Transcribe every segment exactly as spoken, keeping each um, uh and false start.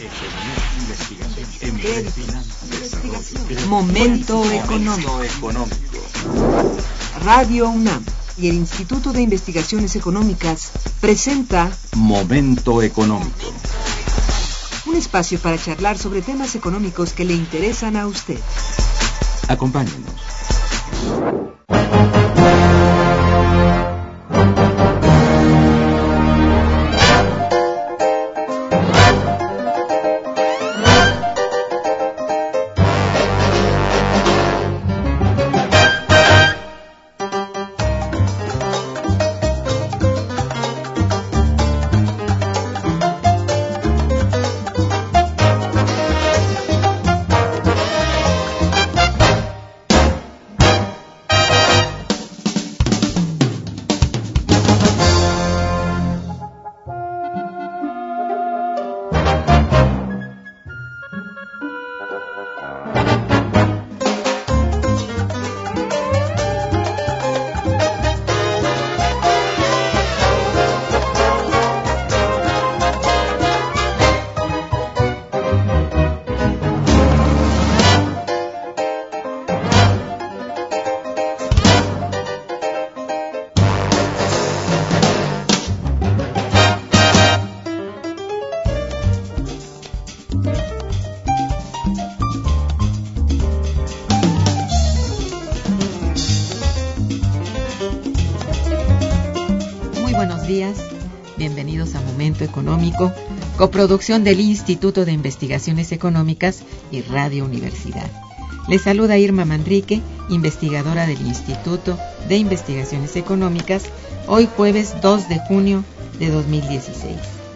Momento económico. Radio UNAM y el Instituto de Investigaciones Económicas presenta Momento económico. Un espacio para charlar sobre temas económicos que le interesan a usted. Acompáñenos. Económico, coproducción del Instituto de Investigaciones Económicas y Radio Universidad. Les saluda Irma Manrique, investigadora del Instituto de Investigaciones Económicas, hoy jueves dos de junio de dos mil dieciséis.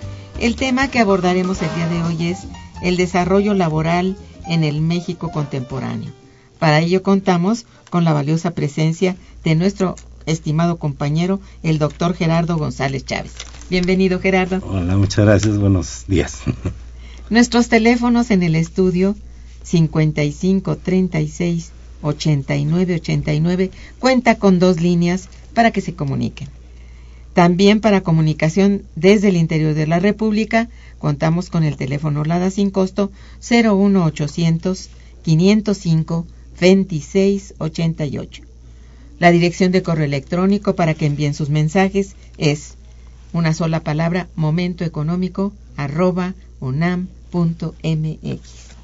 El tema que abordaremos el día de hoy es el desarrollo laboral en el México contemporáneo. Para ello contamos con la valiosa presencia de nuestro estimado compañero, el doctor Gerardo González Chávez. Bienvenido, Gerardo. Hola, muchas gracias, buenos días. Nuestros teléfonos en el estudio cincuenta y cinco, treinta y seis, ochenta y nueve, ochenta y nueve, cuenta con dos líneas para que se comuniquen. También para comunicación desde el interior de la República, contamos con el teléfono LADA sin costo cero uno ochocientos, quinientos cinco, veintiséis ochenta y ocho. La dirección de correo electrónico para que envíen sus mensajes es una sola palabra, momentoeconómico, arroba unam punto mx.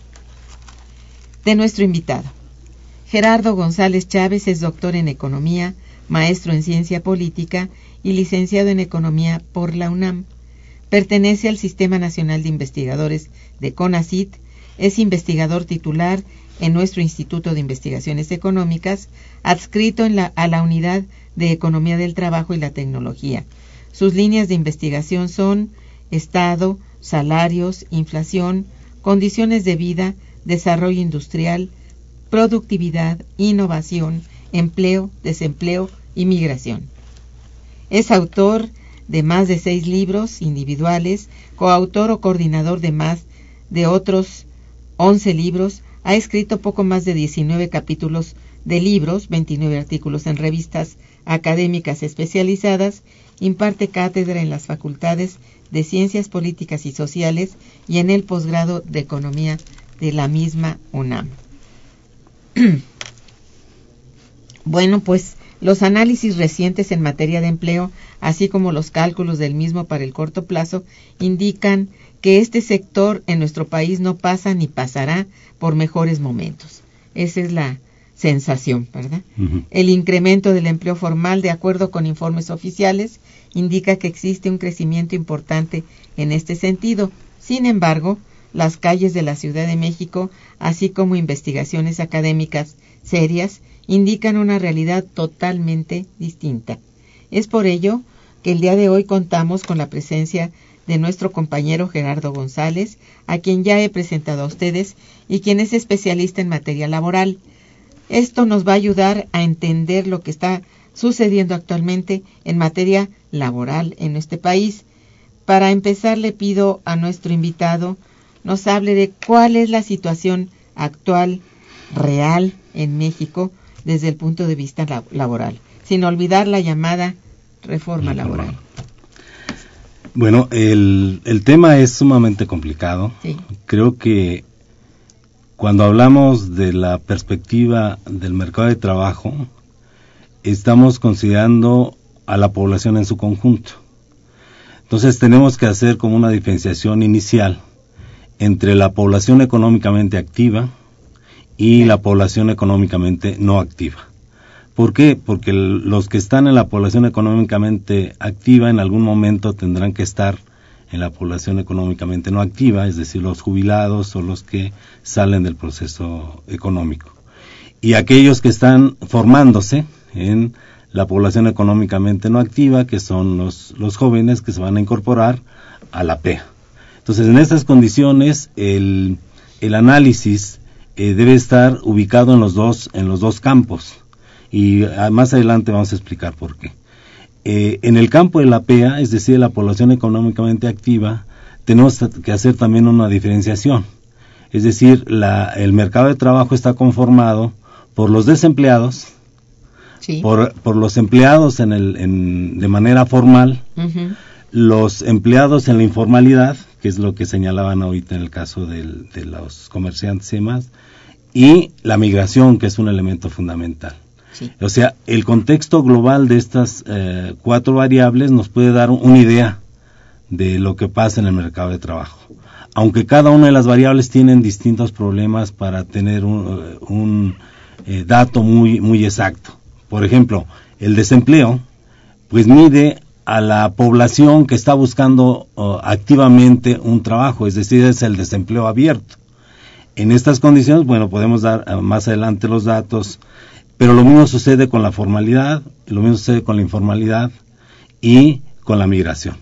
De nuestro invitado. Gerardo González Chávez es doctor en Economía, maestro en Ciencia Política y licenciado en Economía por la UNAM. Pertenece al Sistema Nacional de Investigadores de CONACYT, es investigador titular en nuestro Instituto de Investigaciones Económicas, adscrito en la, a la Unidad de Economía del Trabajo y la Tecnología. Sus líneas de investigación son Estado, salarios, inflación, condiciones de vida, desarrollo industrial, productividad, innovación, empleo, desempleo y migración. Es autor de más de seis libros individuales, coautor o coordinador de más de otros once libros, ha escrito poco más de diecinueve capítulos de libros, veintinueve artículos en revistas académicas especializadas, imparte cátedra en las facultades de Ciencias Políticas y Sociales y en el posgrado de Economía de la misma UNAM. Bueno, pues los análisis recientes en materia de empleo, así como los cálculos del mismo para el corto plazo, indican que este sector en nuestro país no pasa ni pasará por mejores momentos. Esa es la sensación, ¿verdad? Uh-huh. El incremento del empleo formal, de acuerdo con informes oficiales, indica que existe un crecimiento importante en este sentido. Sin embargo, las calles de la Ciudad de México, así como investigaciones académicas serias, indican una realidad totalmente distinta. Es por ello que el día de hoy contamos con la presencia de nuestro compañero Gerardo González, a quien ya he presentado a ustedes y quien es especialista en materia laboral. Esto nos va a ayudar a entender lo que está sucediendo actualmente en materia laboral en este país. Para empezar, le pido a nuestro invitado nos hable de cuál es la situación actual, real, en México desde el punto de vista la- laboral, sin olvidar la llamada reforma laboral. Bueno, el, el tema es sumamente complicado. Sí. Creo que cuando hablamos de la perspectiva del mercado de trabajo, estamos considerando a la población en su conjunto. Entonces tenemos que hacer como una diferenciación inicial entre la población económicamente activa y la población económicamente no activa. ¿Por qué? Porque el, los que están en la población económicamente activa en algún momento tendrán que estar en la población económicamente no activa, es decir, los jubilados o los que salen del proceso económico. Y aquellos que están formándose en la población económicamente no activa, que son los, los jóvenes que se van a incorporar a la P E A. Entonces, en estas condiciones, el, el análisis eh, debe estar ubicado en los dos, en los dos campos. Y a, más adelante vamos a explicar por qué. Eh, en el campo de la P E A, es decir, la población económicamente activa, tenemos que hacer también una diferenciación. Es decir, la, el mercado de trabajo está conformado por los desempleados, sí. por, por los empleados en el, en, de manera formal, uh-huh. los empleados en la informalidad, que es lo que señalaban ahorita en el caso del, de los comerciantes y demás, y la migración, que es un elemento fundamental. Sí. O sea, el contexto global de estas eh, cuatro variables nos puede dar una idea de lo que pasa en el mercado de trabajo. Aunque cada una de las variables tienen distintos problemas para tener un, un eh, dato muy, muy exacto. Por ejemplo, el desempleo, pues mide a la población que está buscando uh, activamente un trabajo, es decir, es el desempleo abierto. En estas condiciones, bueno, podemos dar uh, más adelante los datos. Pero lo mismo sucede con la formalidad, lo mismo sucede con la informalidad y con la migración.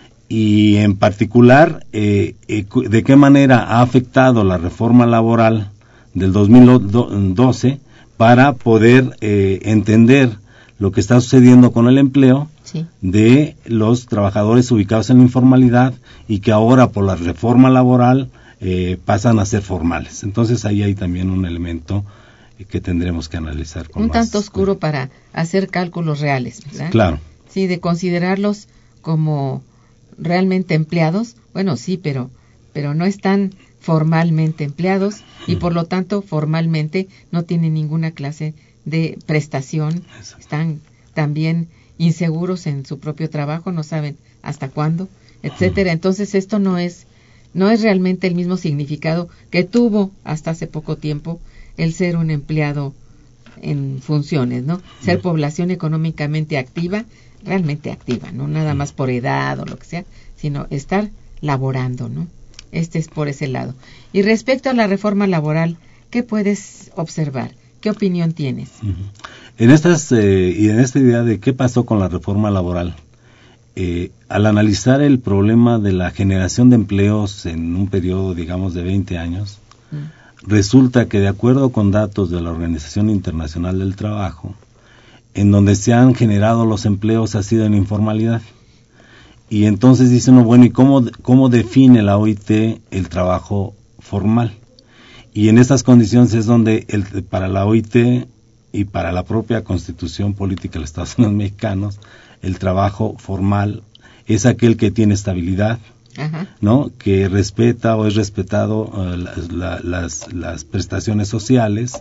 Y en particular, eh, eh, ¿de qué manera ha afectado la reforma laboral del dos mil doce para poder eh, entender lo que está sucediendo con el empleo sí. de los trabajadores ubicados en la informalidad y que ahora por la reforma laboral eh, pasan a ser formales? Entonces ahí hay también un elemento que tendremos que analizar con un más, tanto oscuro para hacer cálculos reales, ¿verdad? Claro. Sí, de considerarlos como realmente empleados, bueno, sí, pero pero no están formalmente empleados y por lo tanto formalmente no tienen ninguna clase de prestación. Eso. Están también inseguros en su propio trabajo, no saben hasta cuándo, etcétera. Entonces esto no es no es realmente el mismo significado que tuvo hasta hace poco tiempo el ser un empleado en funciones, ¿no? Ser población económicamente activa, realmente activa, no nada más por edad o lo que sea, sino estar laborando, ¿no? Este es por ese lado. Y respecto a la reforma laboral, ¿qué puedes observar? ¿Qué opinión tienes? Uh-huh. En estas eh, y en esta idea de qué pasó con la reforma laboral, eh, al analizar el problema de la generación de empleos en un periodo, digamos, de veinte años, uh-huh. resulta que de acuerdo con datos de la Organización Internacional del Trabajo, en donde se han generado los empleos ha sido en informalidad. Y entonces dice uno, bueno, ¿y cómo, cómo define la O I T el trabajo formal? Y en estas condiciones es donde el, para la O I T y para la propia Constitución Política de los Estados Unidos Mexicanos, el trabajo formal es aquel que tiene estabilidad, Ajá. ¿no? Que respeta o es respetado uh, las, la, las, las prestaciones sociales,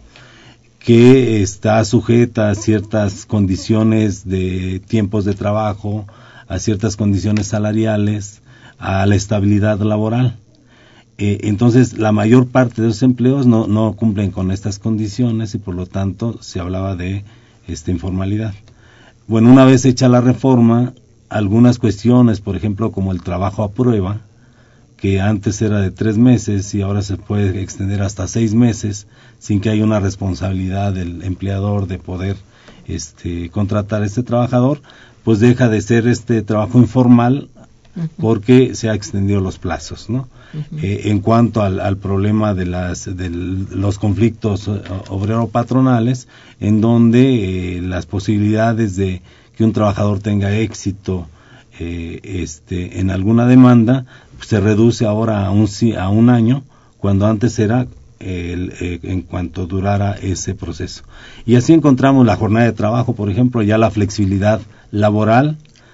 que está sujeta a ciertas condiciones de tiempos de trabajo, a ciertas condiciones salariales, a la estabilidad laboral. Eh, entonces, la mayor parte de los empleos no, no cumplen con estas condiciones y por lo tanto se hablaba de esta informalidad. Bueno, una vez hecha la reforma, algunas cuestiones, por ejemplo, como el trabajo a prueba, que antes era de tres meses y ahora se puede extender hasta seis meses sin que haya una responsabilidad del empleador de poder este, contratar a este trabajador, pues deja de ser este trabajo informal porque se ha extendido los plazos, ¿no? Uh-huh. Eh, en cuanto al, al problema de las de los conflictos obrero-patronales, en donde eh, las posibilidades de que un trabajador tenga éxito eh, este en alguna demanda pues, se reduce ahora a un a un año, cuando antes era el, eh, en cuanto durara ese proceso. Y así encontramos la jornada de trabajo, por ejemplo, ya la flexibilidad laboral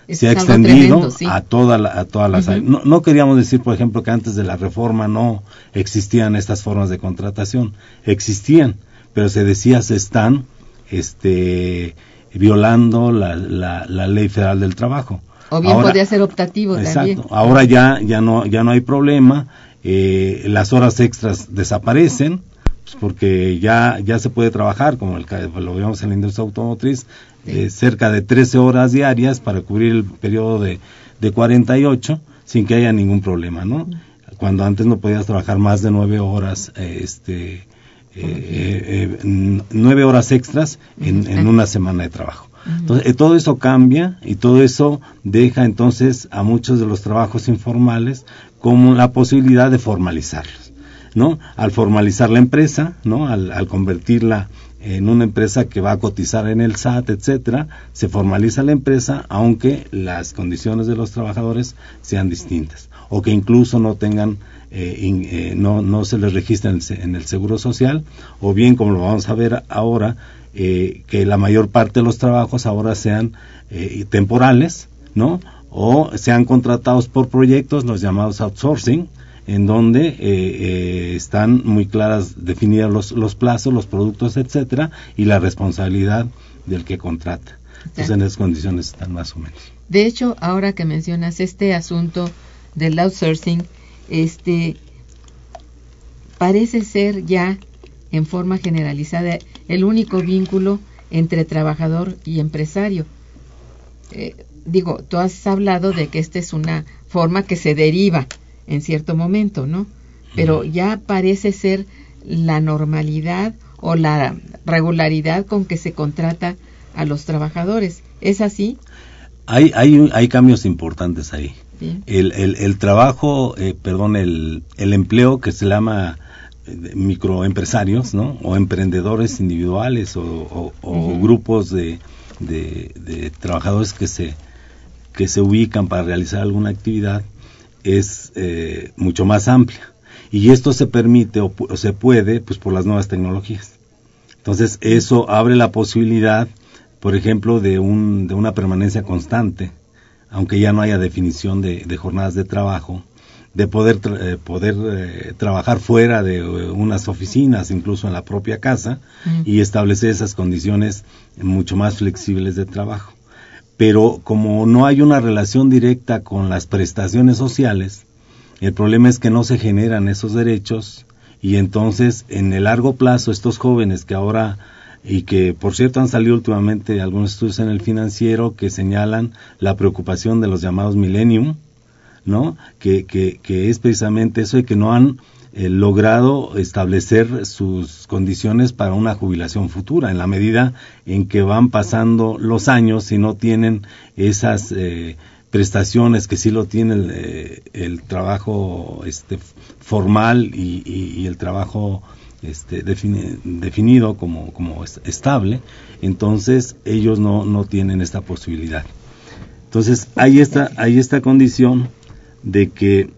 Es se ha algo extendido tremendo, sí. a toda la, a todas las Uh-huh. áreas. No, no queríamos decir, por ejemplo, que antes de la reforma no existían estas formas de contratación. Existían, pero se decía se están este, violando la, la, la ley federal del trabajo. O bien Ahora, podría ser optativo exacto, también. Ahora ya, ya no, ya no hay problema, eh, las horas extras desaparecen, pues porque ya, ya se puede trabajar, como el, lo vemos en la industria automotriz, sí. eh, cerca de trece horas diarias para cubrir el periodo de, de cuarenta y ocho, sin que haya ningún problema, ¿no? Uh-huh. Cuando antes no podías trabajar más de nueve horas, eh, este, eh, eh, eh, nueve horas extras en, en una semana de trabajo. Entonces, eh, todo eso cambia y todo eso deja entonces a muchos de los trabajos informales como la posibilidad de formalizarlos, ¿no? Al formalizar la empresa, ¿no? Al, al convertirla en una empresa que va a cotizar en el S A T, etcétera, se formaliza la empresa, aunque las condiciones de los trabajadores sean distintas, o que incluso no tengan, eh, in, eh, no, no se les registre en el, en el Seguro Social, o bien, como lo vamos a ver ahora, eh, que la mayor parte de los trabajos ahora sean eh, temporales, ¿no? O sean contratados por proyectos, los llamados outsourcing, en donde eh, eh, están muy claras definidas los, los plazos, los productos, etcétera, y la responsabilidad del que contrata. Entonces, en esas condiciones están más o menos. De hecho, ahora que mencionas este asunto del outsourcing, este parece ser ya en forma generalizada el único vínculo entre trabajador y empresario. Eh, digo, tú has hablado de que esta es una forma que se deriva en cierto momento, ¿no? Pero ya parece ser la normalidad o la regularidad con que se contrata a los trabajadores. ¿Es así? Hay hay hay cambios importantes ahí. Bien. El, el, el trabajo, eh, perdón, el, el empleo que se llama eh, microempresarios, ¿no? O emprendedores individuales o, o, o uh-huh. grupos de, de, de trabajadores que se que se ubican para realizar alguna actividad, es eh, mucho más amplia, y esto se permite o, o se puede pues por las nuevas tecnologías. Entonces eso abre la posibilidad, por ejemplo, de un de una permanencia constante, aunque ya no haya definición de, de jornadas de trabajo, de poder tra- eh, poder eh, trabajar fuera de uh, unas oficinas, incluso en la propia casa, mm. y establecer esas condiciones mucho más flexibles de trabajo. Pero como no hay una relación directa con las prestaciones sociales, el problema es que no se generan esos derechos, y entonces en el largo plazo estos jóvenes que ahora, y que por cierto han salido últimamente algunos estudios en el Financiero que señalan la preocupación de los llamados millennium, ¿no? Que, que, que es precisamente eso, de que no han eh, logrado establecer sus condiciones para una jubilación futura, en la medida en que van pasando los años y no tienen esas eh, prestaciones que sí lo tiene el, eh, el trabajo este formal y, y, y el trabajo este defini- definido como, como estable. Entonces ellos no, no tienen esta posibilidad. Entonces hay esta, hay esta condición de que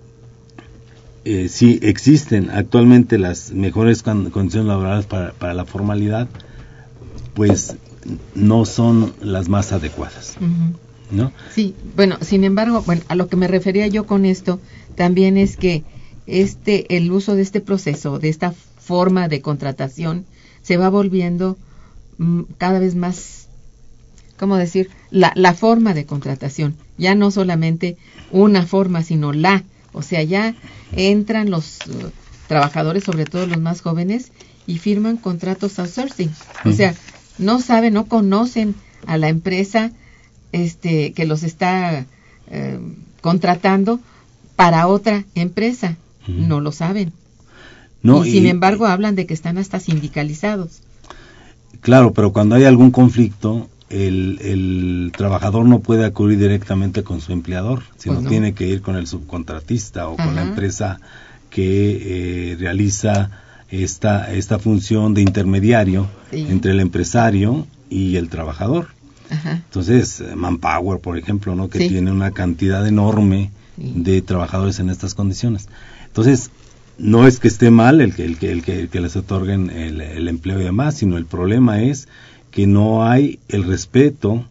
eh, sí existen actualmente las mejores con, condiciones laborales para, para la formalidad, pues no son las más adecuadas, uh-huh. ¿no? Sí, bueno, sin embargo, bueno, a lo que me refería yo con esto también es que este el uso de este proceso, de esta forma de contratación, se va volviendo mm, cada vez más, ¿cómo decir? La, la forma de contratación, ya no solamente una forma, sino la, o sea, ya entran los uh, trabajadores, sobre todo los más jóvenes, y firman contratos outsourcing, uh-huh. o sea, no saben, no conocen a la empresa este que los está eh, contratando para otra empresa, uh-huh. no lo saben. No, y sin y, embargo hablan de que están hasta sindicalizados. Claro, pero cuando hay algún conflicto, el, el trabajador no puede acudir directamente con su empleador, sino pues no. tiene que ir con el subcontratista o Ajá. con la empresa que eh, realiza esta esta función de intermediario sí. entre el empresario y el trabajador. Ajá. Entonces, Manpower, por ejemplo, ¿no? que sí. tiene una cantidad enorme sí. de trabajadores en estas condiciones. Entonces, no es que esté mal el que el que el que, el que les otorguen el, el empleo y demás, sino el problema es que no hay el respeto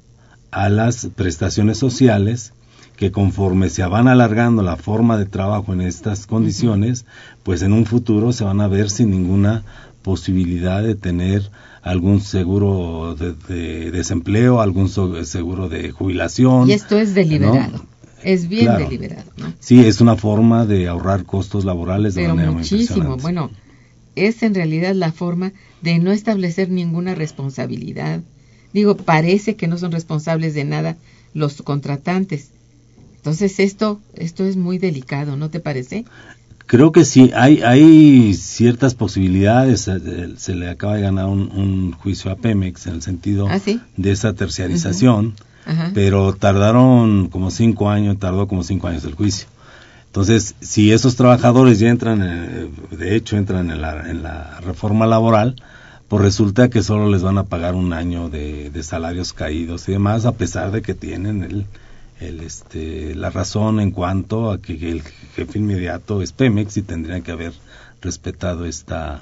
a las prestaciones sociales, que conforme se van alargando la forma de trabajo en estas condiciones, pues en un futuro se van a ver sin ninguna posibilidad de tener algún seguro de, de desempleo, algún so, seguro de jubilación. Y esto es deliberado, ¿no? Es bien Claro. deliberado, ¿no? Sí, es una forma de ahorrar costos laborales de Pero manera muchísimo, muy bueno, es en realidad la forma de no establecer ninguna responsabilidad. Digo, parece que no son responsables de nada los contratantes. Entonces esto esto es muy delicado, ¿no te parece? Creo que sí, hay hay ciertas posibilidades. Se le acaba de ganar un, un juicio a Pemex en el sentido ¿Ah, sí? de esa terciarización, Uh-huh. Ajá. pero tardaron como cinco años, tardó como cinco años el juicio. Entonces, si esos trabajadores ya entran, en, de hecho entran en la, en la reforma laboral, pues resulta que solo les van a pagar un año de, de salarios caídos y demás, a pesar de que tienen el el este la razón en cuanto a que el jefe inmediato es Pemex y tendrían que haber respetado esta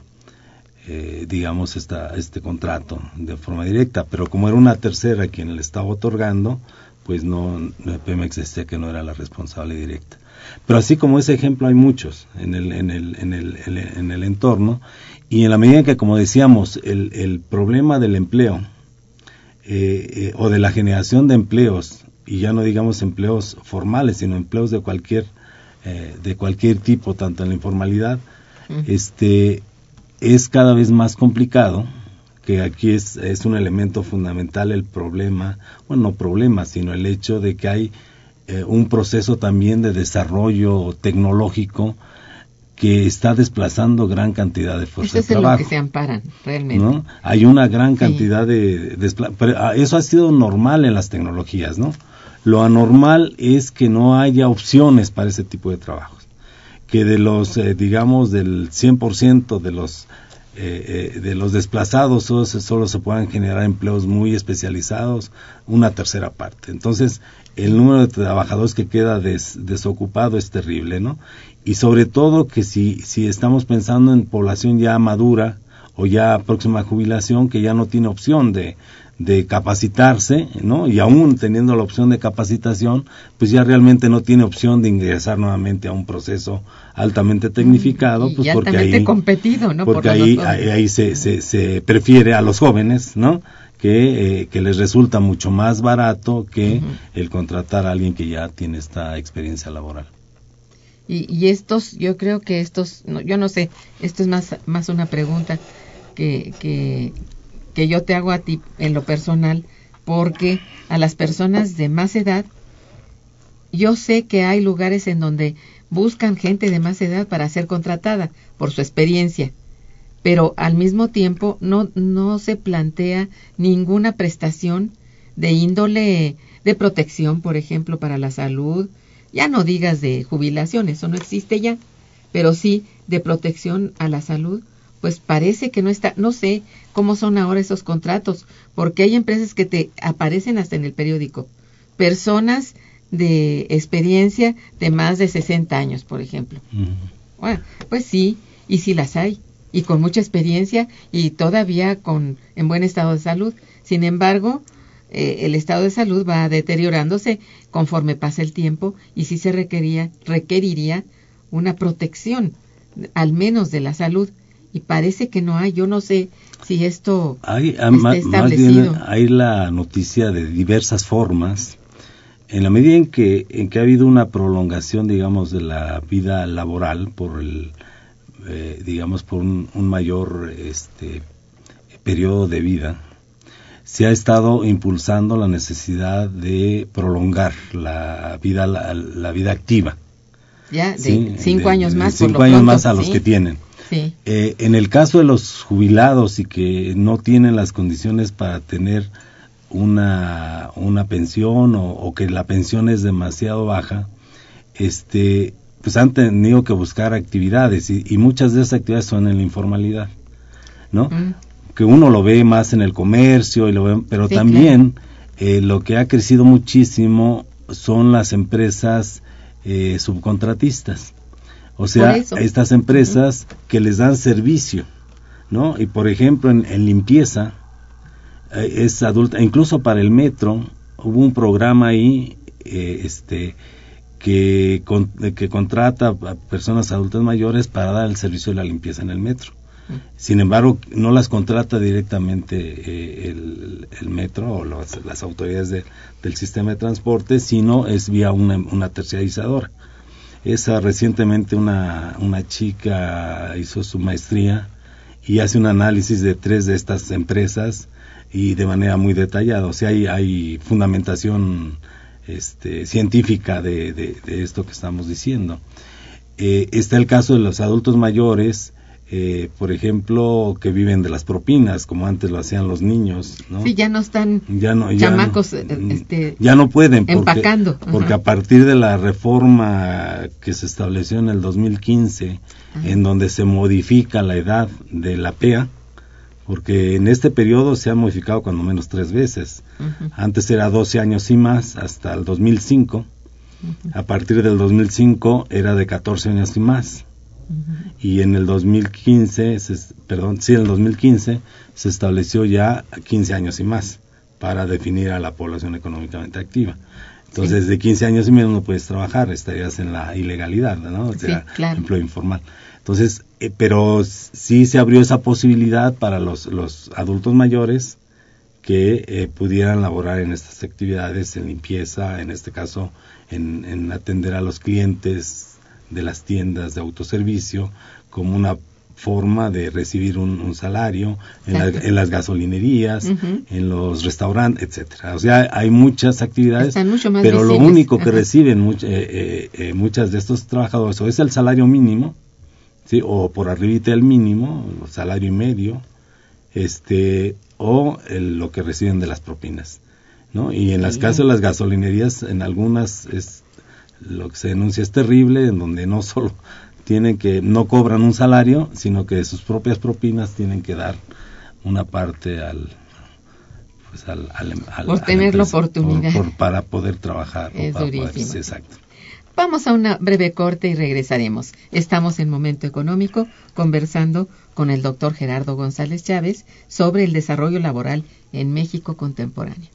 eh, digamos esta este contrato de forma directa, pero como era una tercera quien le estaba otorgando, pues no, Pemex decía que no era la responsable directa. Pero así como ese ejemplo hay muchos en el en el en el, en el, en el entorno, y en la medida en que, como decíamos, el el problema del empleo eh, eh, o de la generación de empleos, y ya no digamos empleos formales, sino empleos de cualquier eh, de cualquier tipo, tanto en la informalidad, uh-huh. este es cada vez más complicado, que aquí es, es un elemento fundamental el problema, bueno, no problema, sino el hecho de que hay eh, un proceso también de desarrollo tecnológico que está desplazando gran cantidad de fuerza Eso de es trabajo. En lo que se amparan, realmente. ¿No? Hay una gran cantidad sí. de, de pero eso ha sido normal en las tecnologías, ¿no? Lo anormal es que no haya opciones para ese tipo de trabajos, que de los, eh, digamos, del cien por ciento de los eh, eh, de los desplazados solo se, solo se puedan generar empleos muy especializados, una tercera parte. Entonces, el número de trabajadores que queda des, desocupado es terrible, ¿no? Y sobre todo que si, si estamos pensando en población ya madura o ya próxima a jubilación, que ya no tiene opción de de capacitarse, ¿no? Y aún teniendo la opción de capacitación, pues ya realmente no tiene opción de ingresar nuevamente a un proceso altamente tecnificado, y pues y porque altamente ahí competido, ¿no? porque Por ahí ahí, ahí se, se se prefiere a los jóvenes, ¿no? Que eh, que les resulta mucho más barato que uh-huh. el contratar a alguien que ya tiene esta experiencia laboral. Y, y estos, yo creo que estos, no, yo no sé, esto es más más una pregunta que que que yo te hago a ti en lo personal, porque a las personas de más edad, yo sé que hay lugares en donde buscan gente de más edad para ser contratada por su experiencia, pero al mismo tiempo no, no se plantea ninguna prestación de índole de protección, por ejemplo, para la salud, ya no digas de jubilación, eso no existe ya, pero sí de protección a la salud. Pues parece que no está, no sé cómo son ahora esos contratos, porque hay empresas que te aparecen hasta en el periódico, personas de experiencia de más de sesenta años, por ejemplo. Uh-huh. Bueno, pues sí, y sí las hay, y con mucha experiencia y todavía con en buen estado de salud. Sin embargo, eh, el estado de salud va deteriorándose conforme pasa el tiempo y sí se requería, requeriría una protección, al menos de la salud. Y parece que no hay, yo no sé si esto hay, está más, establecido. Más bien hay la noticia de diversas formas, en la medida en que en que ha habido una prolongación, digamos, de la vida laboral por el, eh, digamos, por un, un mayor este periodo de vida, se ha estado impulsando la necesidad de prolongar la vida la, la vida activa. Ya, de ¿sí? cinco de, años de más. Cinco por lo años pronto, más a los ¿sí? que tienen. Sí. Eh, en el caso de los jubilados y que no tienen las condiciones para tener una una pensión o, o que la pensión es demasiado baja, este pues han tenido que buscar actividades y, y muchas de esas actividades son en la informalidad, ¿no? Mm. Que uno lo ve más en el comercio y lo ve, pero sí, también claro. eh, lo que ha crecido muchísimo son las empresas eh, subcontratistas. O sea, estas empresas uh-huh. que les dan servicio, ¿no? Y por ejemplo, en, en limpieza, eh, es adulta, incluso para el metro, hubo un programa ahí eh, este que, con, que contrata a personas adultas mayores para dar el servicio de la limpieza en el metro. Sin embargo, no las contrata directamente eh, el, el metro o los, las autoridades de, del sistema de transporte, sino es vía una, una terciarizadora. Esa recientemente una, una chica hizo su maestría y hace un análisis de tres de estas empresas y de manera muy detallada. O sea, hay, hay fundamentación este, científica de, de, de esto que estamos diciendo. Eh, está el caso de los adultos mayores. Eh, por ejemplo, que viven de las propinas, como antes lo hacían los niños, ¿no? Sí, ya no están ya no, ya chamacos no, este, ya no pueden porque, empacando. Porque a partir de la reforma que se estableció en el dos mil quince, ajá, en donde se modifica la edad de la P E A, porque en este periodo se ha modificado cuando menos tres veces. Uh-huh. Antes era doce años y más, hasta el dos mil cinco. Uh-huh. A partir del dos mil cinco era de catorce años y más. Uh-huh. Y en el dos mil quince, se, perdón, sí, en el dos mil quince se estableció ya quince años y más para definir a la población económicamente activa. Entonces, sí, de quince años y menos no puedes trabajar, estarías en la ilegalidad, ¿no? O sea, sí, claro, empleo informal. Entonces, eh, pero sí se abrió esa posibilidad para los, los adultos mayores que eh, pudieran laborar en estas actividades, en limpieza, en este caso, en, en atender a los clientes de las tiendas de autoservicio, como una forma de recibir un, un salario en, la, en las gasolinerías, uh-huh, en los restaurantes, etcétera. O sea, hay muchas actividades, pero lo único que, ajá, reciben much, eh, eh, eh, muchas de estos trabajadores o es el salario mínimo, sí, o por arribita el mínimo, el salario y medio, este, o el, lo que reciben de las propinas, ¿no? Y en sí, las casas de las gasolinerías, en algunas es lo que se denuncia es terrible, en donde no solo tienen que, no cobran un salario, sino que de sus propias propinas tienen que dar una parte al, pues al, al, al por tener la oportunidad por, por, para poder trabajar. Es para durísimo. Poder, sí, exacto. Vamos a una breve corte y regresaremos. Estamos en Momento Económico conversando con el doctor Gerardo González Chávez sobre el desarrollo laboral en México contemporáneo.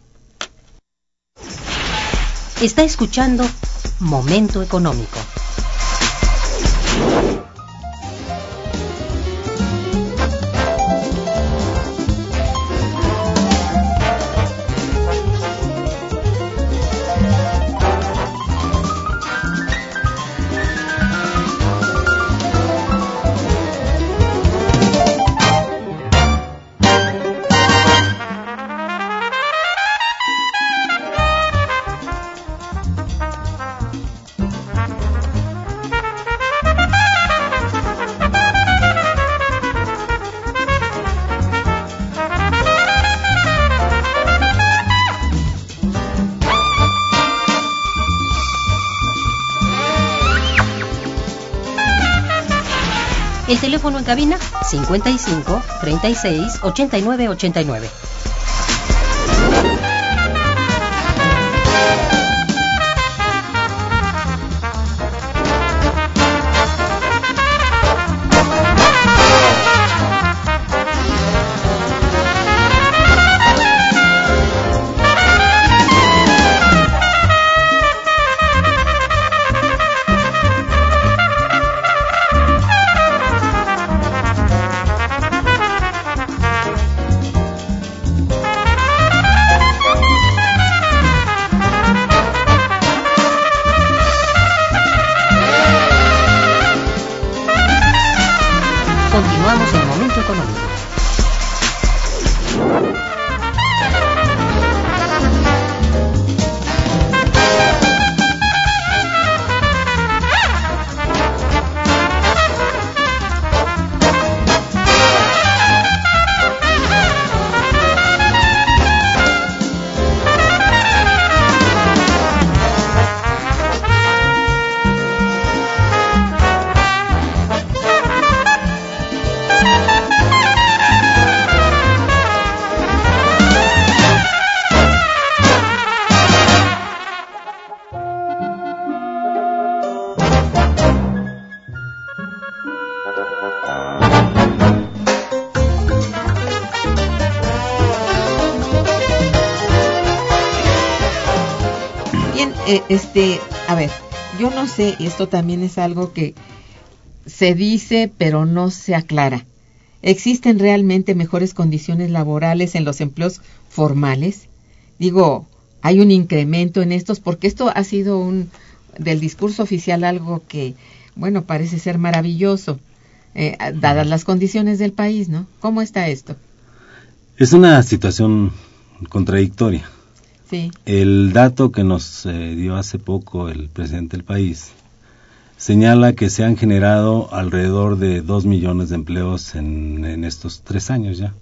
Está escuchando Momento Económico. El teléfono en cabina cincuenta y cinco, treinta y seis, ochenta y nueve, ochenta y nueve. Continuamos en Momento Económico. eh, este, a ver, yo no sé, y esto también es algo que se dice pero no se aclara. ¿Existen realmente mejores condiciones laborales en los empleos formales? Digo, ¿hay un incremento en estos? Porque esto ha sido un del discurso oficial algo que, bueno, parece ser maravilloso, eh, dadas las condiciones del país, ¿no? ¿Cómo está esto? Es una situación contradictoria. Sí. El dato que nos eh, dio hace poco el presidente del país señala que se han generado alrededor de dos millones de empleos en, en estos tres años ya.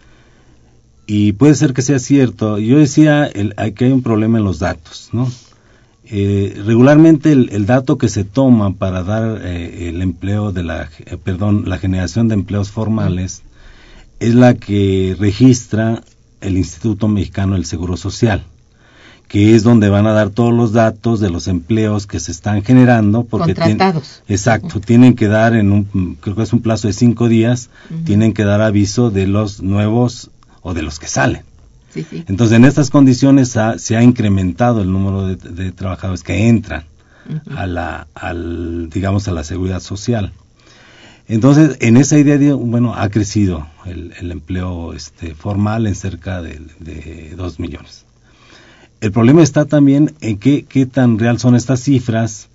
Y puede ser que sea cierto. Yo decía el, que hay un problema en los datos, ¿no? Eh, regularmente el, el dato que se toma para dar eh, el empleo de la, eh, perdón, la generación de empleos formales es la que registra el Instituto Mexicano del Seguro Social, que es donde van a dar todos los datos de los empleos que se están generando. Porque contratados. Tien, exacto, uh-huh. tienen que dar en un, creo que es un plazo de cinco días, uh-huh. tienen que dar aviso de los nuevos o de los que salen. Sí, sí. Entonces, en estas condiciones ha, se ha incrementado el número de, de trabajadores que entran uh-huh. a la, al, digamos, a la seguridad social. Entonces, en esa idea, de, bueno, ha crecido el, el empleo este, formal en cerca de, de dos millones. El problema está también en qué, qué tan real son estas cifras,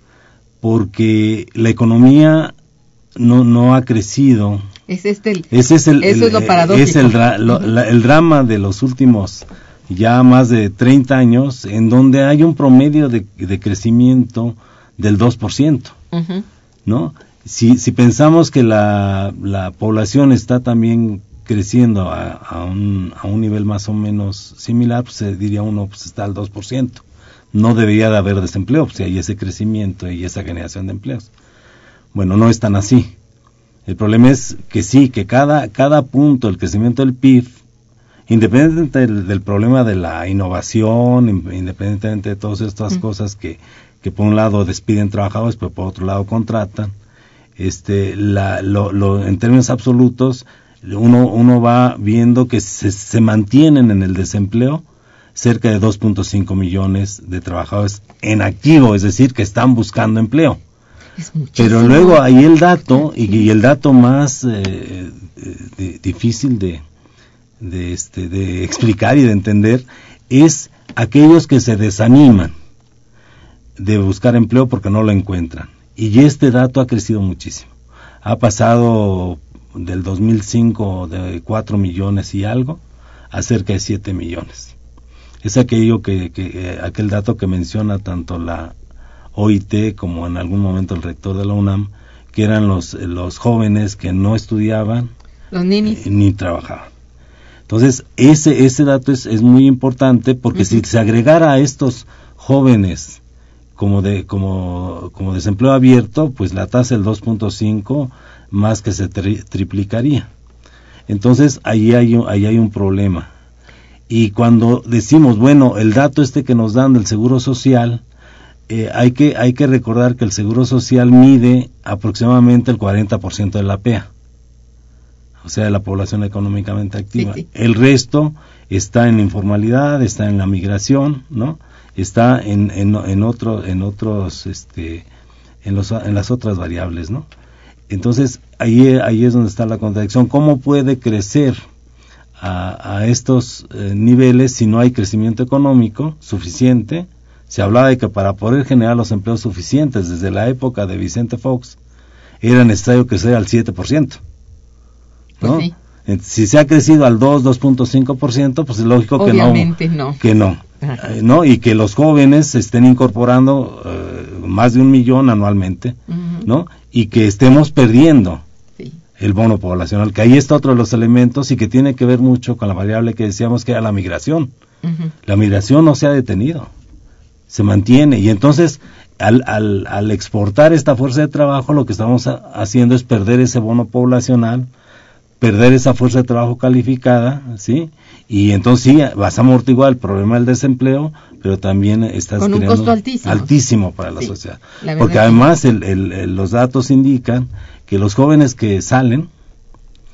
porque la economía no, no ha crecido. Es este el, Ese es el, eso el, es lo paradójico. Es el, lo, la, el drama de los últimos ya más de treinta años, en donde hay un promedio de, de crecimiento del dos por ciento, uh-huh. ¿no? Si, si pensamos que la, la población está también creciendo a, a, un, a un nivel más o menos similar, pues se diría uno, pues está al dos por ciento. No debería de haber desempleo, pues si hay ese crecimiento y esa generación de empleos. Bueno, no es tan así. El problema es que sí, que cada, cada punto del crecimiento del P I B, independientemente del, del problema de la innovación, independientemente de todas estas mm. cosas que, que por un lado despiden trabajadores, pero por otro lado contratan, este, la, lo, lo, en términos absolutos, uno, uno va viendo que se, se mantienen en el desempleo cerca de dos punto cinco millones de trabajadores en activo, es decir, que están buscando empleo. Pero luego hay el dato, y, y el dato más eh, de, difícil de, de, este, de explicar y de entender, es aquellos que se desaniman de buscar empleo porque no lo encuentran. Y este dato ha crecido muchísimo. Ha pasado del dos mil cinco de cuatro millones y algo a cerca de siete millones. Es aquello que, que aquel dato que menciona tanto la O I T como en algún momento el rector de la UNAM, que eran los los jóvenes que no estudiaban, los ninis, eh, ni trabajaban. Entonces ese ese dato es, es muy importante, porque uh-huh. si se agregara a estos jóvenes como de como como desempleo abierto, pues la tasa del dos punto cinco más que se tri, triplicaría. Entonces ahí hay un, ahí hay un problema. Y cuando decimos, bueno, el dato este que nos dan del Seguro Social, eh, hay que hay que recordar que el Seguro Social mide aproximadamente el cuarenta por ciento de la P E A, o sea, de la población económicamente activa. Sí, sí. El resto está en la informalidad, está en la migración, ¿no? Está en en, en otro en otros este en los en las otras variables, ¿no? Entonces ahí ahí es donde está la contradicción. ¿Cómo puede crecer a, a estos eh, niveles si no hay crecimiento económico suficiente? Se hablaba de que para poder generar los empleos suficientes desde la época de Vicente Fox era necesario crecer al siete por ciento, ¿no? Pues sí. Si se ha crecido al dos, dos punto cinco por ciento, pues es lógico Obviamente que no, no. que no, eh, ¿no? Y que los jóvenes se estén incorporando eh, más de un millón anualmente, uh-huh. ¿no? Y que estemos perdiendo sí. el bono poblacional, que ahí está otro de los elementos y que tiene que ver mucho con la variable que decíamos que era la migración. Uh-huh. La migración no se ha detenido, se mantiene, y entonces al, al, al exportar esta fuerza de trabajo, lo que estamos a, haciendo es perder ese bono poblacional, perder esa fuerza de trabajo calificada, ¿sí? Y entonces sí, vas a amortiguar el problema del desempleo, pero también estás con un creando costo altísimo, altísimo para la sí, sociedad. la Porque además el, el, el, los datos indican que los jóvenes que salen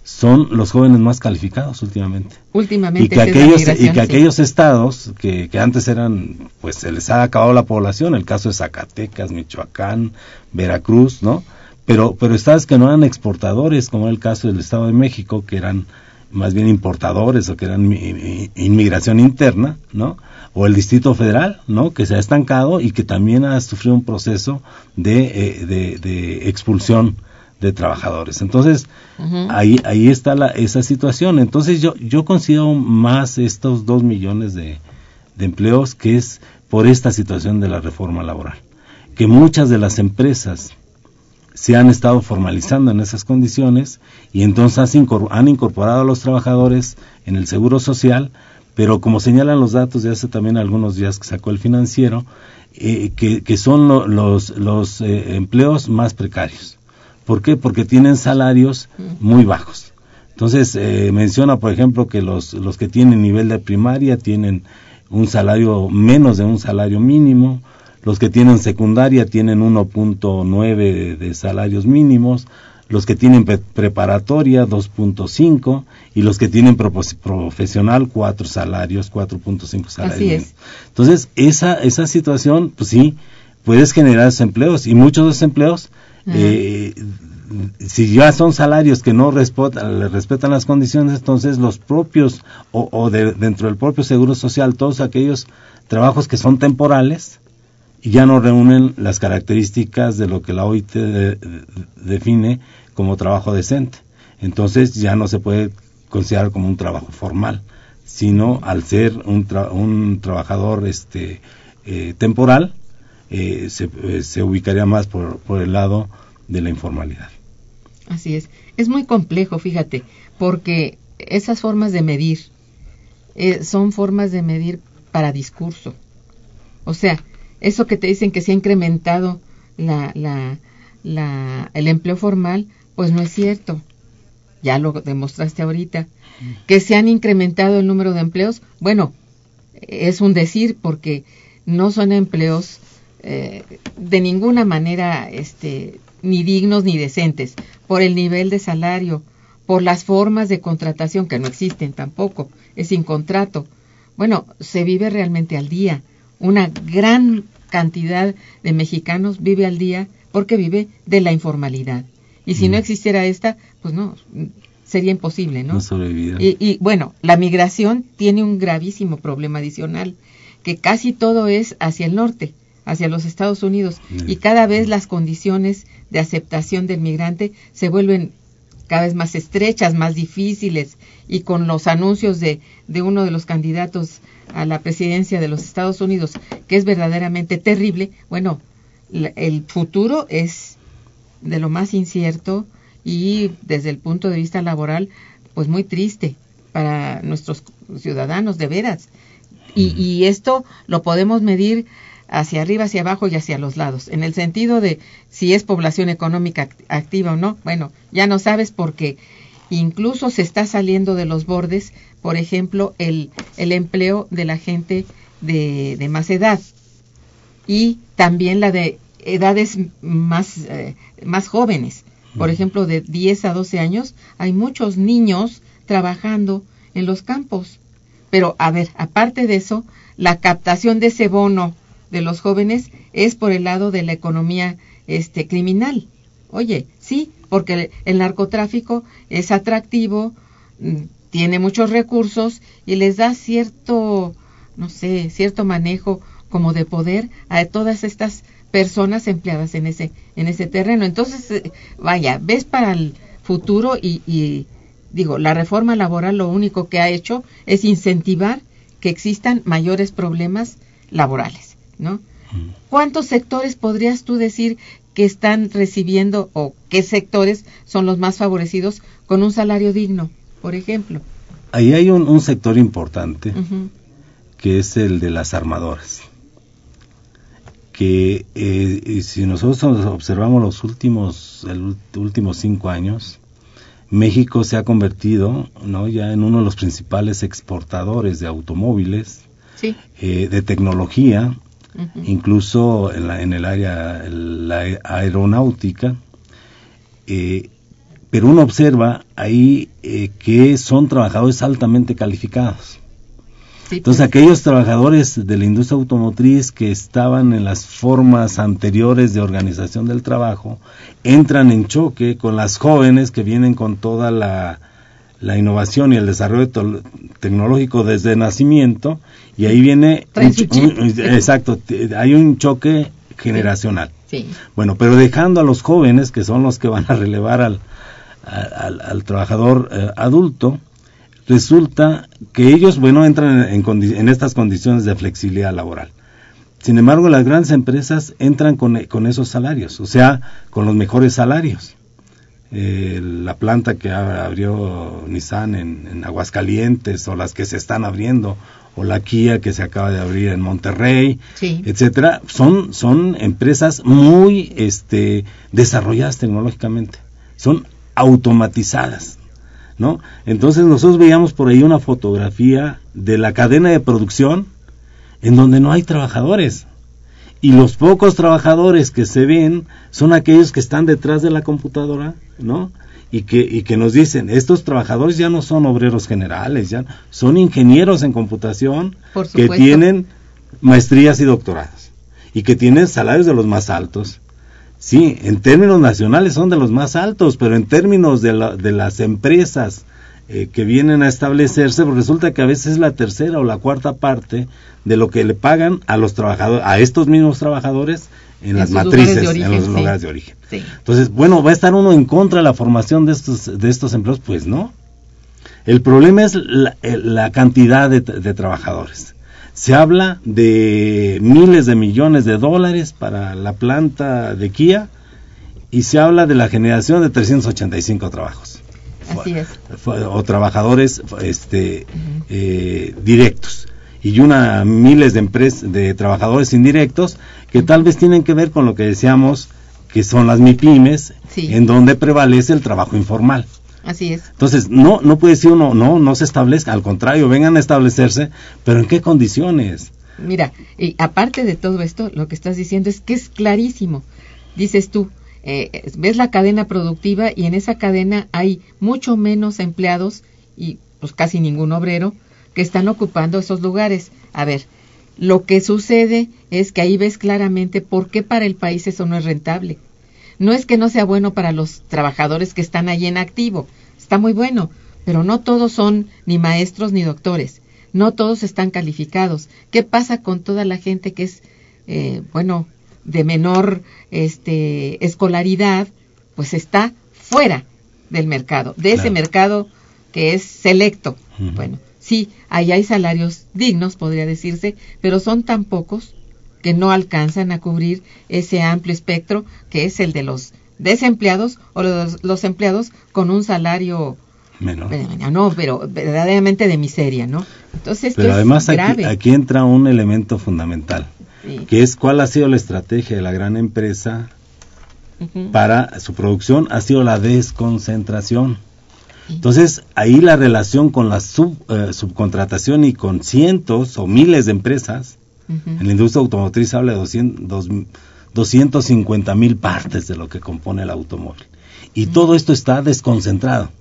son los jóvenes más calificados últimamente. Últimamente. Y que aquellos, y que aquellos sí. estados que, que antes eran, pues se les ha acabado la población, el caso de Zacatecas, Michoacán, Veracruz, ¿no? Pero, pero estados que no eran exportadores, como el caso del Estado de México, que eran más bien importadores o que eran inmigración interna, ¿no? O el Distrito Federal, ¿no? Que se ha estancado y que también ha sufrido un proceso de, eh, de, de expulsión de trabajadores. Entonces, uh-huh. ahí ahí está la, esa situación. Entonces, yo yo considero más estos dos millones de, de empleos que es por esta situación de la reforma laboral. Que muchas de las empresas se han estado formalizando en esas condiciones y entonces han incorporado a los trabajadores en el seguro social, pero como señalan los datos de hace también algunos días que sacó el Financiero, eh, que, que son lo, los, los eh, empleos más precarios. ¿Por qué? Porque tienen salarios muy bajos. Entonces, eh, menciona, por ejemplo, que los, los que tienen nivel de primaria tienen un salario menos de un salario mínimo. Los que tienen secundaria tienen uno punto nueve de, de salarios mínimos, los que tienen pre- preparatoria dos punto cinco y los que tienen propos- profesional cuatro salarios, cuatro punto cinco salarios. Así es. Entonces, esa esa situación, pues sí, puedes generar esos empleos y muchos de esos empleos, eh, si ya son salarios que no respetan, respetan las condiciones, entonces los propios o, o de, dentro del propio Seguro Social, todos aquellos trabajos que son temporales, y ya no reúnen las características de lo que la O I T de, de, define como trabajo decente. Entonces ya no se puede considerar como un trabajo formal, sino al ser un, tra- un trabajador este eh, temporal, eh, se, eh, se ubicaría más por, por el lado de la informalidad. Así es. Es muy complejo, fíjate, porque esas formas de medir eh, son formas de medir para discurso. O sea, eso que te dicen que se ha incrementado la, la, la, el empleo formal, pues no es cierto. Ya lo demostraste ahorita. Que se han incrementado el número de empleos, bueno, es un decir porque no son empleos eh, de ninguna manera este, ni dignos ni decentes, por el nivel de salario, por las formas de contratación que no existen tampoco, es sin contrato. Bueno, se vive realmente al día. Una gran cantidad de mexicanos vive al día porque vive de la informalidad. Y si mm. no existiera esta, pues no, sería imposible, ¿no? No sobrevivir. Y, y bueno, la migración tiene un gravísimo problema adicional, que casi todo es hacia el norte, hacia los Estados Unidos, mm. y cada vez las condiciones de aceptación del migrante se vuelven cada vez más estrechas, más difíciles, y con los anuncios de, de uno de los candidatos a la presidencia de los Estados Unidos, que es verdaderamente terrible, bueno, la, el futuro es de lo más incierto y desde el punto de vista laboral, pues muy triste para nuestros ciudadanos, de veras. Y, y esto lo podemos medir hacia arriba, hacia abajo y hacia los lados, en el sentido de si es población económica activa o no. Bueno, ya no sabes porque incluso se está saliendo de los bordes, por ejemplo, el, el empleo de la gente de, de más edad y también la de edades más, eh, más jóvenes. Por ejemplo, de diez a doce años, hay muchos niños trabajando en los campos. Pero, a ver, aparte de eso, la captación de ese bono de los jóvenes es por el lado de la economía este criminal. Oye, sí, porque el narcotráfico es atractivo, tiene muchos recursos y les da cierto, no sé, cierto manejo como de poder a todas estas personas empleadas en ese en ese terreno. Entonces, vaya, ves para el futuro y, y digo, la reforma laboral lo único que ha hecho es incentivar que existan mayores problemas laborales, ¿no? ¿Cuántos sectores podrías tú decir que están recibiendo o qué sectores son los más favorecidos con un salario digno, por ejemplo? Ahí hay un, un sector importante, Uh-huh. que es el de las armadoras. Que eh, si nosotros observamos los últimos el últimos cinco años, México se ha convertido, ¿no?, ya en uno de los principales exportadores de automóviles, sí. eh, de tecnología, uh-huh. incluso en, la, en el área la aeronáutica, eh, pero uno observa ahí eh, que son trabajadores altamente calificados. Sí, entonces pues, aquellos trabajadores de la industria automotriz que estaban en las formas anteriores de organización del trabajo entran en choque con las jóvenes que vienen con toda la, la innovación y el desarrollo to- tecnológico desde nacimiento, y ahí viene un, un, exacto, hay un choque generacional. Sí. Sí. Bueno, pero dejando a los jóvenes, que son los que van a relevar al, al, al trabajador eh, adulto, resulta que ellos, bueno, entran en, en, en estas condiciones de flexibilidad laboral. Sin embargo, las grandes empresas entran con, con esos salarios, o sea, con los mejores salarios. Eh, la planta que abrió Nissan en, en Aguascalientes, o las que se están abriendo, o la Kia que se acaba de abrir en Monterrey, sí, etcétera, son, son empresas muy este, desarrolladas tecnológicamente, son automatizadas, ¿no? Entonces nosotros veíamos por ahí una fotografía de la cadena de producción en donde no hay trabajadores, y los pocos trabajadores que se ven son aquellos que están detrás de la computadora, ¿no? Y que, y que nos dicen, estos trabajadores ya no son obreros generales, ya son ingenieros en computación que tienen maestrías y doctorados, y que tienen salarios de los más altos. Sí, en términos nacionales son de los más altos, pero en términos de, la, de las empresas eh, que vienen a establecerse, pues resulta que a veces es la tercera o la cuarta parte de lo que le pagan a los trabajadores, a estos mismos trabajadores en, en las matrices, origen, en los sí. lugares de origen. Sí. Entonces, bueno, ¿va a estar uno en contra de la formación de estos de estos empleos? Pues no. El problema es la, la cantidad de, de trabajadores. Se habla de miles de millones de dólares para la planta de Kia, y se habla de la generación de trescientos ochenta y cinco trabajos. Así es. O trabajadores este, uh-huh. eh, directos, y una miles de empresas, de trabajadores indirectos, que uh-huh. tal vez tienen que ver con lo que decíamos, que son las MIPYMES, sí. en donde prevalece el trabajo informal. Así es. Entonces, no no puede decir uno, no, no se establezca, al contrario, vengan a establecerse, pero ¿en qué condiciones? Mira, y aparte de todo esto, lo que estás diciendo es que es clarísimo. Dices tú, eh, ves la cadena productiva, y en esa cadena hay mucho menos empleados, y pues casi ningún obrero, que están ocupando esos lugares. A ver, lo que sucede es que ahí ves claramente por qué para el país eso no es rentable. No es que no sea bueno para los trabajadores que están ahí en activo, está muy bueno, pero no todos son ni maestros ni doctores, no todos están calificados. ¿Qué pasa con toda la gente que es, eh, bueno, de menor este, escolaridad? Pues está fuera del mercado, de ese claro. mercado que es selecto. Uh-huh. Bueno, sí, ahí hay salarios dignos, podría decirse, pero son tan pocos que no alcanzan a cubrir ese amplio espectro que es el de los desempleados o los, los empleados con un salario menor. No, pero verdaderamente de miseria, ¿no? Entonces, pero además aquí, aquí entra un elemento fundamental, sí. que es cuál ha sido la estrategia de la gran empresa uh-huh. para su producción, ha sido la desconcentración. Sí. Entonces, ahí la relación con la sub, eh, subcontratación y con cientos o miles de empresas. Uh-huh. En la industria automotriz habla de doscientos cincuenta mil partes de lo que compone el automóvil. Y uh-huh. todo esto está desconcentrado.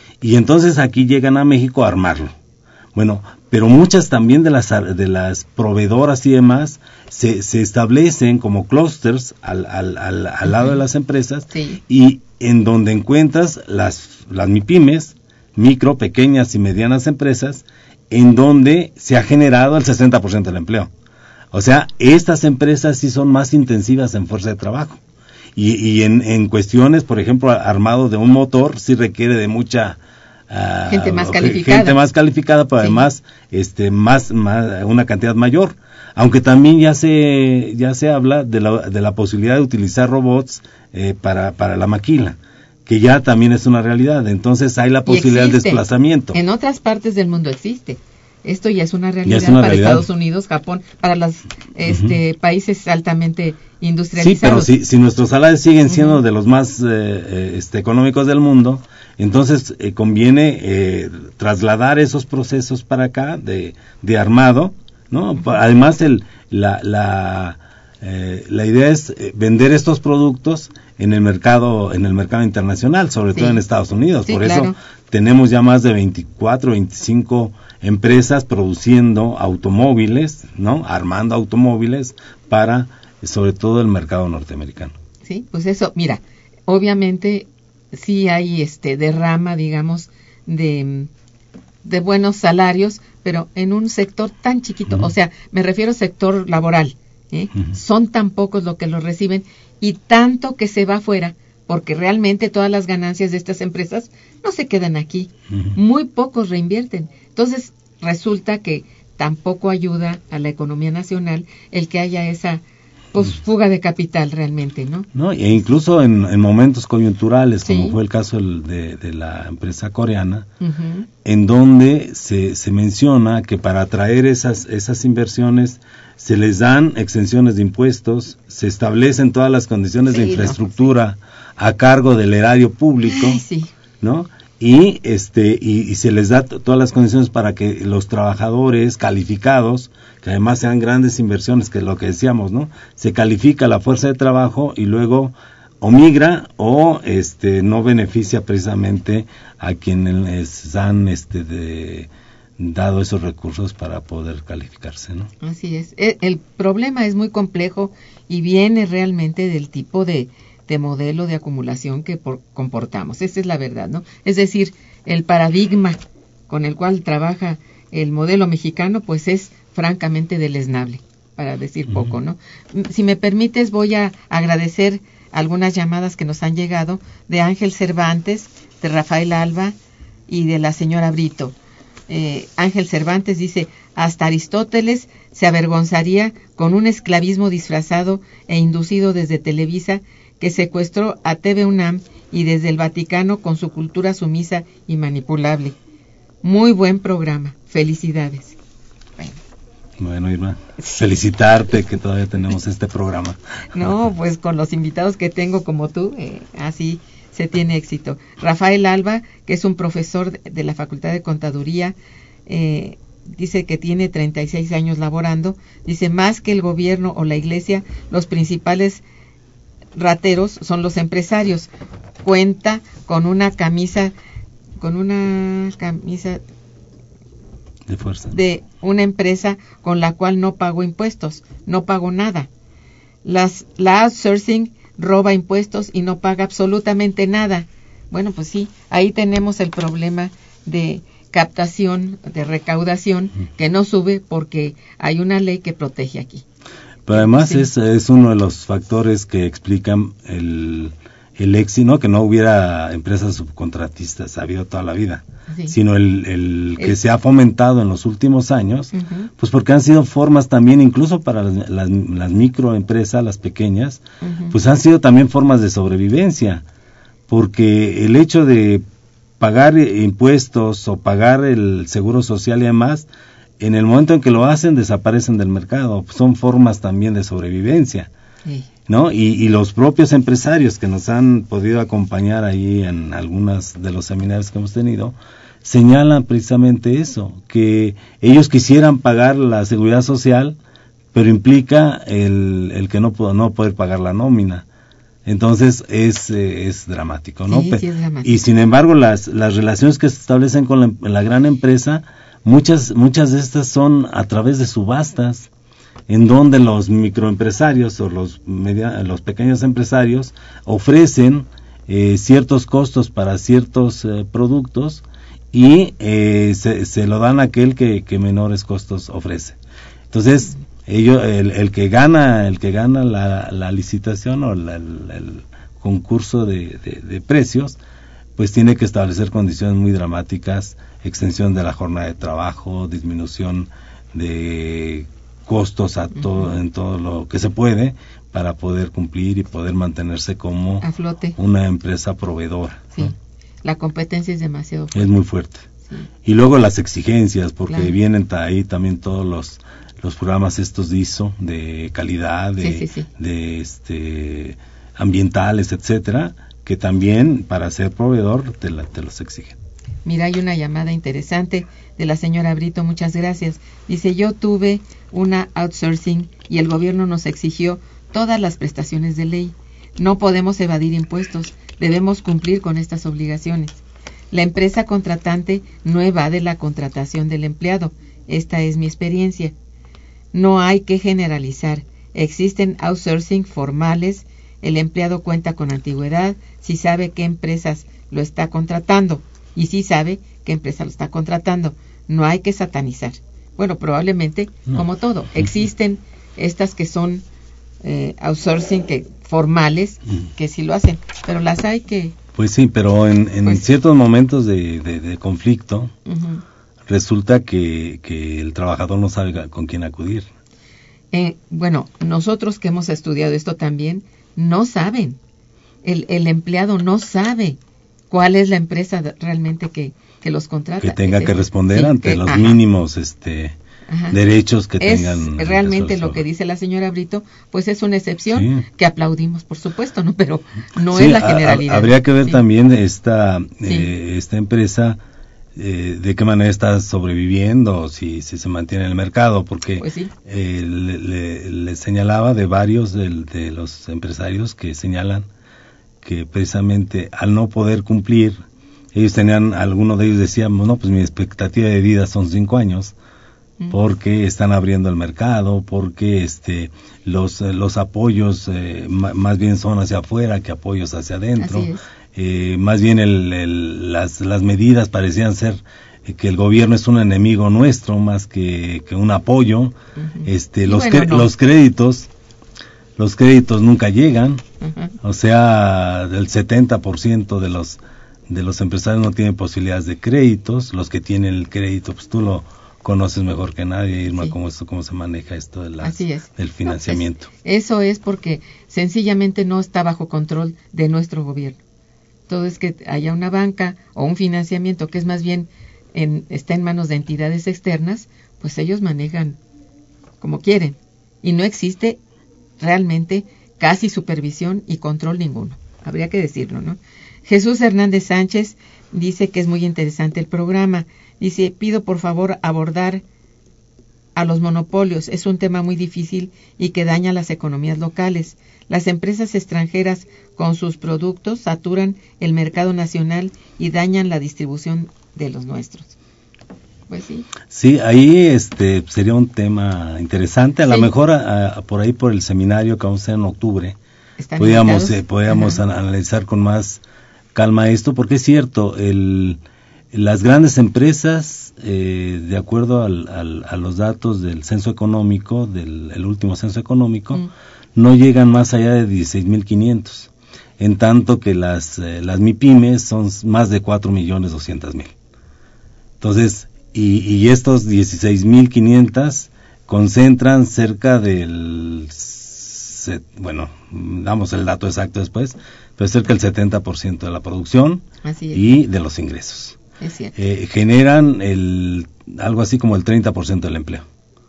Y entonces aquí llegan a México a armarlo. Bueno, pero muchas también de las de las proveedoras y demás se, se establecen como clústeres al, al, al, al lado uh-huh. de las empresas, sí. y en donde encuentras las, las MIPYMES, micro, pequeñas y medianas empresas, en donde se ha generado el sesenta por ciento del empleo. O sea, estas empresas sí son más intensivas en fuerza de trabajo. Y, y en, en cuestiones, por ejemplo, armado de un motor, sí requiere de mucha... Uh, gente más calificada. Gente más calificada, pero sí. además este, más, más, una cantidad mayor. Aunque también ya se ya se habla de la, de la posibilidad de utilizar robots eh, para, para la maquila, que ya también es una realidad. Entonces hay la posibilidad de desplazamiento. En otras partes del mundo existe. Esto ya es una realidad es una para realidad. Estados Unidos, Japón, para los este, uh-huh. países altamente industrializados. Sí, pero si, si nuestros salarios siguen siendo uh-huh. de los más eh, este, económicos del mundo, entonces eh, conviene eh, trasladar esos procesos para acá de, de armado, ¿no? Uh-huh. Además, el, la, la, eh, la idea es vender estos productos en el mercado, en el mercado internacional, sobre sí. todo en Estados Unidos. Sí, Por claro. eso tenemos ya más de veinticuatro, veinticinco empresas produciendo automóviles, ¿no? Armando automóviles para, sobre todo, el mercado norteamericano. Sí, pues eso, mira, obviamente sí hay este derrama, digamos, de, de buenos salarios, pero en un sector tan chiquito, uh-huh. o sea, me refiero al sector laboral, ¿eh? Uh-huh. Son tan pocos los que los reciben y tanto que se va afuera, porque realmente todas las ganancias de estas empresas no se quedan aquí, uh-huh. muy pocos reinvierten. Entonces, resulta que tampoco ayuda a la economía nacional el que haya esa pues fuga de capital realmente, ¿no? No, e incluso en, en momentos coyunturales, sí. como fue el caso de, de la empresa coreana, uh-huh. en donde se, se menciona que para atraer esas, esas inversiones se les dan exenciones de impuestos, se establecen todas las condiciones sí, de infraestructura no, sí. a cargo del erario público, Ay, sí. ¿no? Y este y, y se les da t- todas las condiciones para que los trabajadores calificados, que además sean grandes inversiones, que es lo que decíamos, ¿no? Se califica la fuerza de trabajo y luego o migra o este no beneficia precisamente a quienes han este de, dado esos recursos para poder calificarse, ¿no? Así es. El, el problema es muy complejo y viene realmente del tipo de de modelo de acumulación que por, comportamos. Esa es la verdad, ¿no? Es decir, el paradigma con el cual trabaja el modelo mexicano, pues es francamente deleznable, para decir poco, ¿no? Si me permites, voy a agradecer algunas llamadas que nos han llegado de Ángel Cervantes, de Rafael Alba y de la señora Brito. Eh, Ángel Cervantes dice, hasta Aristóteles se avergonzaría con un esclavismo disfrazado e inducido desde Televisa, que secuestró a T V UNAM, y desde el Vaticano con su cultura sumisa y manipulable. Muy buen programa. Felicidades. Bueno, bueno Irma, felicitarte que todavía tenemos este programa. No, pues con los invitados que tengo como tú, eh, así se tiene éxito. Rafael Alba, que es un profesor de la Facultad de Contaduría, eh, dice que tiene treinta y seis años laborando, dice, más que el gobierno o la iglesia, los principales rateros son los empresarios. Cuenta con una camisa, con una camisa de fuerza de una empresa con la cual no pago impuestos, no pago nada. Las, la outsourcing roba impuestos y no paga absolutamente nada. Bueno, pues sí, ahí tenemos el problema de captación, de recaudación, que no sube porque hay una ley que protege aquí. Pero además sí. es, es uno de los factores que explican el, el éxito, ¿no? Que no hubiera empresas subcontratistas, ha habido toda la vida, sí. sino el, el, el que se ha fomentado en los últimos años, uh-huh. pues porque han sido formas también, incluso para las, las, las microempresas, las pequeñas, uh-huh. pues han sido también formas de sobrevivencia, porque el hecho de pagar impuestos o pagar el seguro social y demás, en el momento en que lo hacen desaparecen del mercado, son formas también de sobrevivencia, sí. ¿no? Y, y los propios empresarios que nos han podido acompañar ahí en algunos de los seminarios que hemos tenido, señalan precisamente eso, que ellos quisieran pagar la seguridad social, pero implica el, el que no, no poder pagar la nómina. Entonces es eh, es dramático, ¿no? Sí, sí es dramático. Y sin embargo las las relaciones que se establecen con la, la gran empresa, muchas muchas de estas son a través de subastas, en donde los microempresarios o los media, los pequeños empresarios ofrecen eh, ciertos costos para ciertos eh, productos y eh, se, se lo dan a aquel que, que menores costos ofrece. Entonces ellos, el, el que gana el que gana la, la licitación o la, el, el concurso de, de, de precios, pues tiene que establecer condiciones muy dramáticas, extensión de la jornada de trabajo, disminución de costos a todo, uh-huh. en todo lo que se puede para poder cumplir y poder mantenerse como a flote. Una empresa proveedora. Sí. ¿no? La competencia es demasiado fuerte. Es muy fuerte. Sí. Y luego las exigencias, porque claro. vienen ahí también todos los los programas estos de I S O, de calidad, de, sí, sí, sí. de este ambientales, etcétera, que también para ser proveedor te, la, te los exigen. Mira, hay una llamada interesante de la señora Brito, muchas gracias. Dice, yo tuve una outsourcing y el gobierno nos exigió todas las prestaciones de ley. No podemos evadir impuestos, debemos cumplir con estas obligaciones. La empresa contratante no evade la contratación del empleado. Esta es mi experiencia. No hay que generalizar. Existen outsourcing formales. El empleado cuenta con antigüedad, si sabe qué empresas lo está contratando y si sabe qué empresa lo está contratando. No hay que satanizar. Bueno, probablemente, no. Como todo, existen estas que son eh, outsourcing que formales, mm. que sí lo hacen, pero las hay que... Pues sí, pero en, en pues, ciertos momentos de, de, de conflicto, uh-huh. resulta que, que el trabajador no sabe con quién acudir. Eh, bueno, nosotros que hemos estudiado esto también, no saben. El, el empleado no sabe cuál es la empresa realmente que, que los contrata. Que tenga que responder sí, ante que, los ajá. mínimos este ajá. derechos que es tengan. Realmente lo que dice la señora Brito, pues es una excepción sí. que aplaudimos, por supuesto, no, pero no sí, es la generalidad. A, habría que ver sí. también esta sí. eh, esta empresa eh, de qué manera está sobreviviendo, si, si se mantiene en el mercado, porque pues sí. eh, le, le, le señalaba de varios de, de los empresarios que señalan que precisamente al no poder cumplir, ellos tenían, algunos de ellos decían, no, pues mi expectativa de vida son cinco años, mm. porque están abriendo el mercado, porque este los los apoyos eh, m- más bien son hacia afuera que apoyos hacia adentro, eh, más bien el, el, las, las medidas parecían ser eh, que el gobierno es un enemigo nuestro más que, que un apoyo, uh-huh. este los, bueno, cre- no. los créditos Los créditos nunca llegan, uh-huh. o sea, el setenta por ciento de los de los empresarios no tienen posibilidades de créditos, los que tienen el crédito, pues tú lo conoces mejor que nadie, Irma, sí. cómo, esto, cómo se maneja esto de las, del financiamiento. No, es, eso es porque sencillamente no está bajo control de nuestro gobierno. Todo es que haya una banca o un financiamiento que es más bien en, está en manos de entidades externas, pues ellos manejan como quieren y no existe realmente casi supervisión y control ninguno, habría que decirlo, ¿no? Jesús Hernández Sánchez dice que es muy interesante el programa, dice, pido por favor abordar a los monopolios, es un tema muy difícil y que daña las economías locales. Las empresas extranjeras con sus productos saturan el mercado nacional y dañan la distribución de los nuestros. Pues sí. Sí, ahí este sería un tema interesante, a sí. lo mejor a, a, por ahí por el seminario que vamos a hacer en octubre, podríamos eh, podríamos an- analizar con más calma esto, porque es cierto, el, las grandes empresas, eh, de acuerdo al, al, a los datos del censo económico, del el último censo económico, mm. no llegan más allá de dieciséis mil quinientos, en tanto que las, eh, las MIPYMES son más de cuatro millones doscientos mil. Entonces, Y, y estos dieciséis mil quinientos concentran cerca del, se, bueno, damos el dato exacto después, pero cerca del setenta por ciento de la producción y de los ingresos. Es cierto. Eh, generan el algo así como el treinta por ciento del empleo.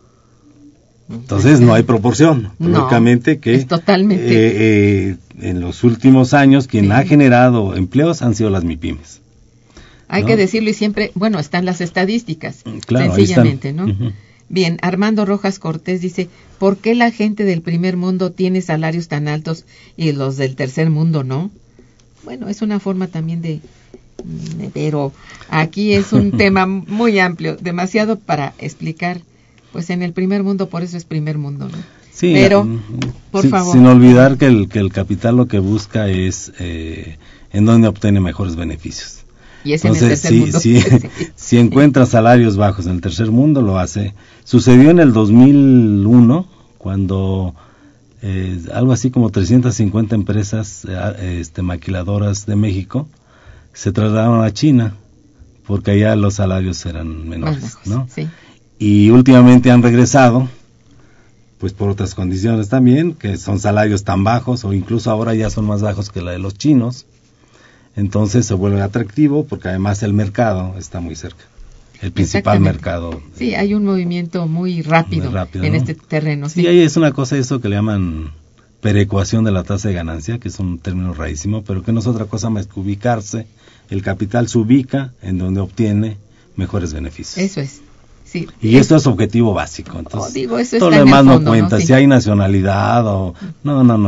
Entonces no hay proporción. No, lógicamente que es totalmente. Eh, eh, en los últimos años quien sí. ha generado empleos han sido las MIPYMES. Hay ¿no? que decirlo y siempre, bueno, están las estadísticas, claro, sencillamente, ¿no? Uh-huh. Bien, Armando Rojas Cortés dice, ¿por qué la gente del primer mundo tiene salarios tan altos y los del tercer mundo no? Bueno, es una forma también de, pero aquí es un tema muy amplio, demasiado para explicar, pues en el primer mundo, por eso es primer mundo, ¿no? Sí, pero, uh, por sin, favor. Sin olvidar que el, que el capital lo que busca es eh, en donde obtiene mejores beneficios. Y es Entonces, en el tercer si, mundo. si, si encuentra salarios bajos en el tercer mundo, lo hace. Sucedió en el dos mil uno, cuando eh, algo así como trescientas cincuenta empresas eh, este, maquiladoras de México se trasladaron a China, porque allá los salarios eran menores, bajos, ¿no? Sí. Y últimamente han regresado, pues por otras condiciones también, que son salarios tan bajos, o incluso ahora ya son más bajos que la de los chinos. Entonces se vuelve atractivo porque además el mercado está muy cerca, el principal mercado. Sí, hay un movimiento muy rápido, muy rápido en ¿no? este terreno. Sí, sí, ahí es una cosa eso que le llaman perecuación de la tasa de ganancia, que es un término rarísimo, pero que no es otra cosa más que ubicarse. El capital se ubica en donde obtiene mejores beneficios. Eso es. Sí, y es, esto es objetivo básico. Entonces, oh, digo, eso todo lo demás no cuenta, ¿no? Sí. Si hay nacionalidad o... No, no, no, no.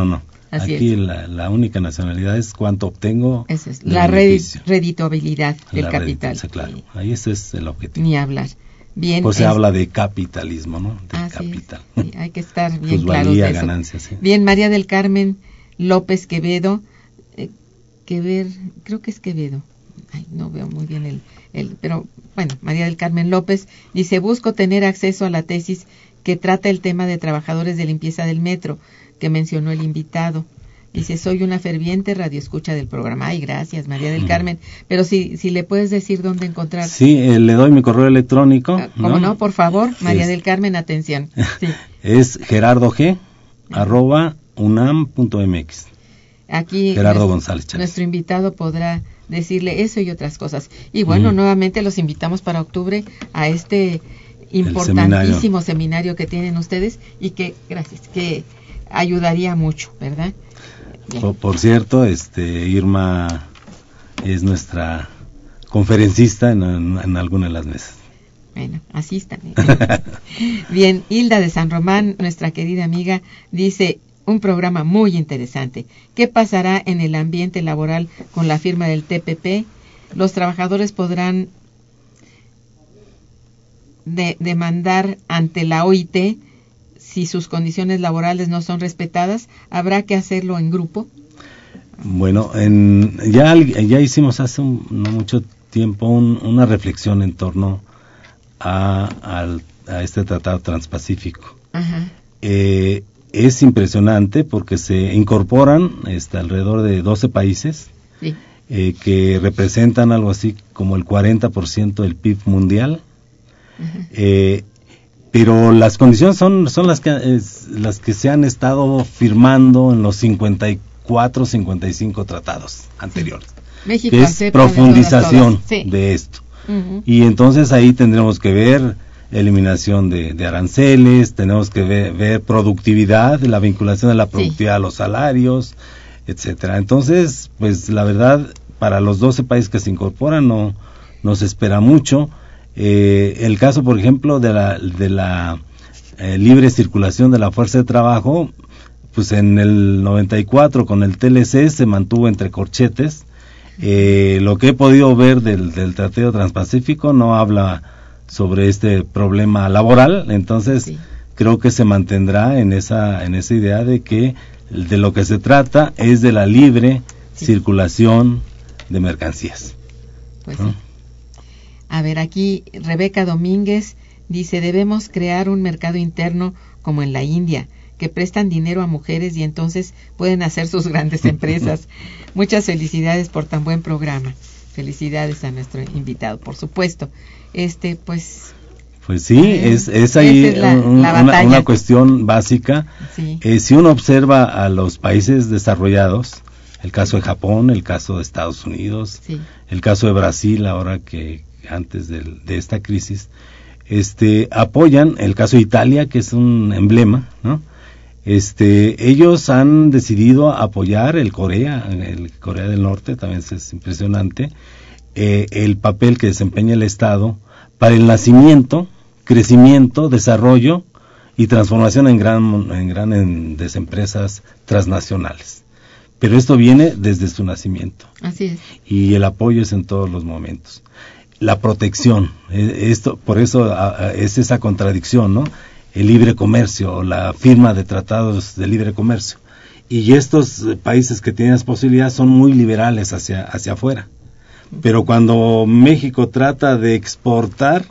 Así Aquí es. la, la única nacionalidad es cuánto obtengo. Eso es, de la beneficio. redituabilidad del La capital. redituación, claro, Sí. ahí ese es el objetivo. Ni hablar. Bien. Pues se es- habla de capitalismo, ¿no? De así es, capital. sí, hay que estar bien claros Plusvalía, de eso. ganancias, sí. Bien, María del Carmen López Quevedo. Eh, Quever, creo que es Quevedo. Ay, no veo muy bien el, el... Pero bueno, María del Carmen López dice, busco tener acceso a la tesis que trata el tema de trabajadores de limpieza del metro, que mencionó el invitado. Dice, soy una ferviente radioescucha del programa. Ay, gracias, María del Carmen. Pero si, si le puedes decir dónde encontrar. Sí, eh, le doy mi correo electrónico. Ah, ¿Cómo no? Por favor, María Es- del Carmen, atención. Sí. Es gerardo g arroba unam punto mx. Aquí Gerardo nuestro, González Chávez. nuestro invitado podrá decirle eso y otras cosas. Y bueno, Ujú. nuevamente los invitamos para octubre a este importantísimo seminario. que tienen ustedes y que, gracias, que ayudaría mucho, ¿verdad? Bien. Por, por cierto, este Irma es nuestra conferencista en, en, en alguna de las mesas. Bueno, asistan. Bien, Hilda de San Román, nuestra querida amiga, dice, un programa muy interesante. ¿Qué pasará en el ambiente laboral con la firma del T P P? Los trabajadores podrán de, demandar ante la O I T si sus condiciones laborales no son respetadas. ¿Habrá que hacerlo en grupo? Bueno, en, ya, ya hicimos hace un, no mucho tiempo un, una reflexión en torno a, al, a este tratado transpacífico. Ajá. Eh, es impresionante porque se incorporan este, alrededor de doce países Sí. eh, que representan algo así como el cuarenta por ciento del P I B mundial. Ajá. Eh, pero las condiciones son son las que es, las que se han estado firmando en los cincuenta y cuatro, cincuenta y cinco tratados anteriores. México Que es acepta de profundización todas, todas. Sí. de esto. Ujú. Y entonces ahí tendremos que ver eliminación de, de aranceles, tenemos que ver, ver productividad, la vinculación de la productividad Sí. a los salarios, etcétera. Entonces, pues la verdad, para los doce países que se incorporan no, no se espera mucho. Eh, el caso, por ejemplo, de la, de la eh, libre circulación de la fuerza de trabajo, pues en el noventa y cuatro con el T L C se mantuvo entre corchetes. Eh, lo que he podido ver del, del Tratado Transpacífico no habla sobre este problema laboral, entonces Sí. creo que se mantendrá en esa en esa idea de que de lo que se trata es de la libre Sí. circulación de mercancías. Pues ¿no? sí. A ver, aquí Rebeca Domínguez dice, debemos crear un mercado interno como en la India, que prestan dinero a mujeres y entonces pueden hacer sus grandes empresas. Muchas felicidades por tan buen programa. Felicidades a nuestro invitado, por supuesto. Este, pues... Pues sí, Ah, es, es ahí esa es la- un- la una, batalla. una cuestión básica. Sí. Eh, si uno observa a los países desarrollados, el caso de Japón, el caso de Estados Unidos, Sí. el caso de Brasil, ahora que antes del- de esta crisis, este, apoyan el caso de Italia, que es un emblema, ¿no? Este, ellos han decidido apoyar el Corea, el Corea del Norte, también es, es impresionante, eh, el papel que desempeña el Estado para el nacimiento, crecimiento, desarrollo y transformación en gran, en grandes empresas transnacionales. Pero esto viene desde su nacimiento Así es. y el apoyo es en todos los momentos. La protección, eh, esto, por eso a, a, es esa contradicción, ¿no? El libre comercio, la firma de tratados de libre comercio. Y estos eh, países que tienen las posibilidades son muy liberales hacia, hacia afuera. Pero cuando México trata de exportar,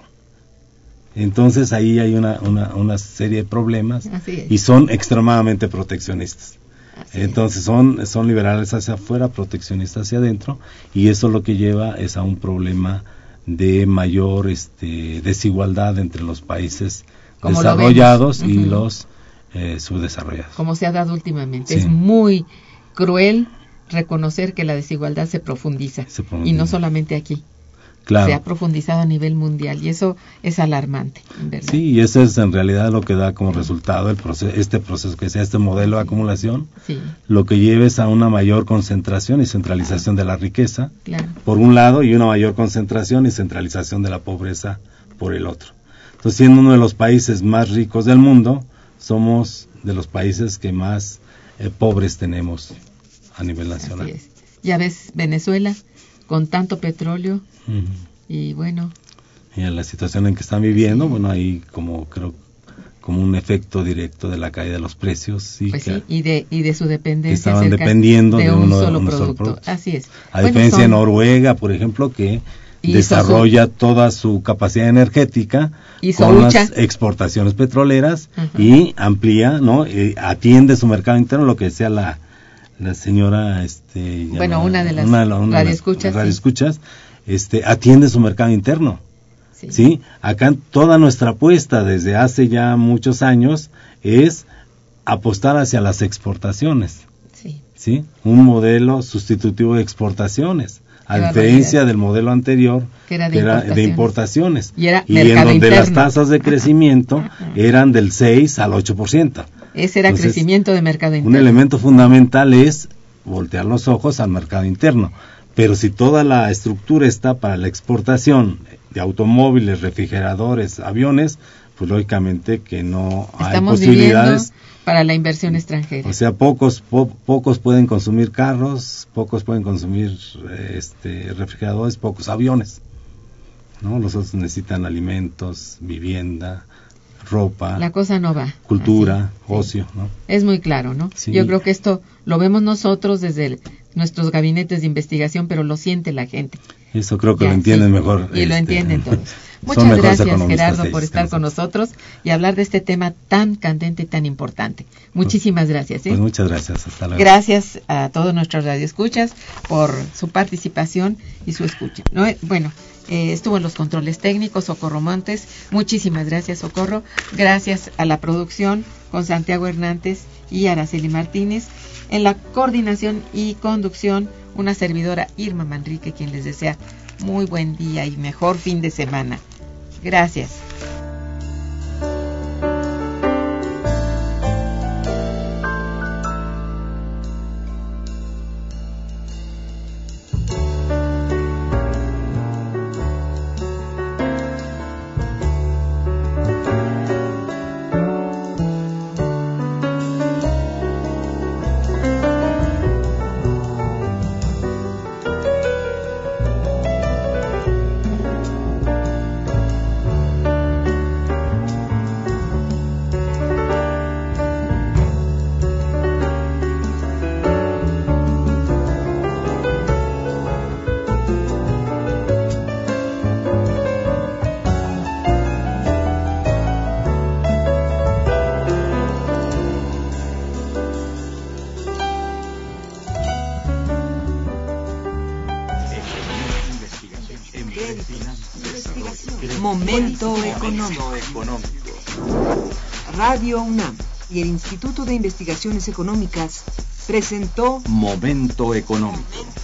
entonces ahí hay una, una, una serie de problemas Así es. y son extremadamente proteccionistas. Así es. Entonces son, son liberales hacia afuera, proteccionistas hacia adentro, y eso lo que lleva es a un problema de mayor este, desigualdad entre los países Como lo desarrollados vemos. y Ujú. los eh, subdesarrollados. Como se ha dado últimamente. Sí. Es muy cruel reconocer que la desigualdad se profundiza. Se profundiza. Y no solamente aquí. Claro. Se ha profundizado a nivel mundial y eso es alarmante, en verdad. Sí, y eso es en realidad lo que da como resultado el proceso, este proceso, que sea este modelo de acumulación, Sí, lo que lleva es a una mayor concentración y centralización de la riqueza, claro. por un lado, y una mayor concentración y centralización de la pobreza por el otro. Entonces, siendo uno de los países más ricos del mundo, somos de los países que más eh, pobres tenemos a nivel nacional. Así es. Ya ves, Venezuela, con tanto petróleo, Uh-huh. y bueno... Y en la situación en que están viviendo, sí. bueno, ahí como creo como un efecto directo de la caída de los precios. Sí, pues que, sí, y de, y de su dependencia. Estaban dependiendo de, de un, uno, solo, un producto. solo producto. Así es. A bueno, diferencia son... de Noruega, por ejemplo, que desarrolla su... toda su capacidad energética con ucha. las exportaciones petroleras. Uh-huh. Y amplía, ¿no? Eh, atiende su mercado interno, lo que decía la, la señora... este Bueno, llama, una de las una, una radioescuchas. radioescuchas sí. este, atiende su mercado interno. Sí. sí, acá toda nuestra apuesta desde hace ya muchos años es apostar hacia las exportaciones. Sí. Sí, un modelo sustitutivo de exportaciones, a diferencia del modelo anterior que era de, que era importaciones. de importaciones. Y, era y en donde interno. las tasas de crecimiento Ajá. eran del seis al ocho por ciento. Ese era Entonces, crecimiento de mercado interno. Un elemento fundamental es voltear los ojos al mercado interno. Pero si toda la estructura está para la exportación de automóviles, refrigeradores, aviones, pues lógicamente que no Estamos hay posibilidades para la inversión extranjera. O sea, pocos po, pocos pueden consumir carros, pocos pueden consumir este refrigeradores, pocos aviones. ¿No? Los otros necesitan alimentos, vivienda, ropa. La cosa no va. Cultura, así, ocio, sí. ¿no? Es muy claro, ¿no? Sí. Yo creo que esto lo vemos nosotros desde el, nuestros gabinetes de investigación, pero lo siente la gente. Eso creo que ya, lo entienden sí, mejor. Y este, lo entienden todos. Muchas gracias, Gerardo, por estar con nosotros y hablar de este tema tan candente y tan importante. Muchísimas pues, gracias. ¿eh? Pues muchas gracias. Hasta luego. Gracias a todos nuestros radioescuchas por su participación y su escucha. ¿No? Bueno, eh, estuvo en los controles técnicos Socorro Montes. Muchísimas gracias, Socorro. Gracias a la producción con Santiago Hernández y Araceli Martínez. En la coordinación y conducción, una servidora, Irma Manrique, quien les desea muy buen día y mejor fin de semana. Gracias. Momento económico. Radio UNAM y el Instituto de Investigaciones Económicas presentó Momento económico.